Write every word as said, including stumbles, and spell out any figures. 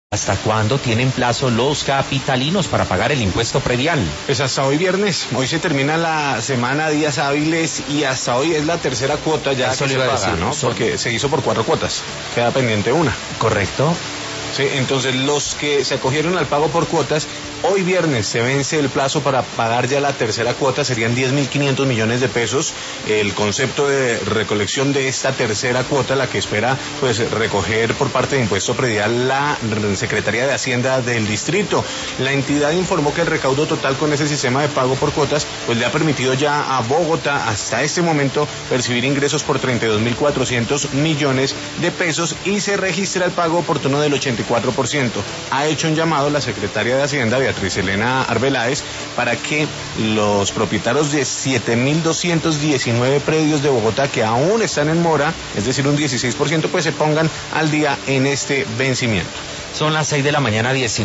¿Hasta cuándo tienen plazo los capitalinos para pagar el impuesto predial? Pues hasta hoy viernes. Hoy se termina la semana, días hábiles, y hasta hoy es la tercera cuota ya Eso que le se iba a paga, decir, ¿no? eso. Porque se hizo por cuatro cuotas. Queda pendiente una. ¿Correcto? Sí, entonces los que se acogieron al pago por cuotas, hoy viernes se vence el plazo para pagar ya la tercera cuota, serían diez mil quinientos millones de pesos. El concepto de recolección de esta tercera cuota, la que espera pues recoger por parte de Impuesto Predial la Secretaría de Hacienda del Distrito. La entidad informó que el recaudo total con ese sistema de pago por cuotas pues le ha permitido ya a Bogotá hasta este momento percibir ingresos por treinta y dos mil cuatrocientos millones de pesos y se registra el pago oportuno del ochenta y cuatro por ciento. Ha hecho un llamado la secretaria de Hacienda, Beatriz Elena Arbeláez, para que los propietarios de siete mil doscientos diecinueve predios de Bogotá que aún están en mora, es decir, un dieciséis por ciento, pues se pongan al día en este vencimiento. Son las seis de la mañana, diecinueve.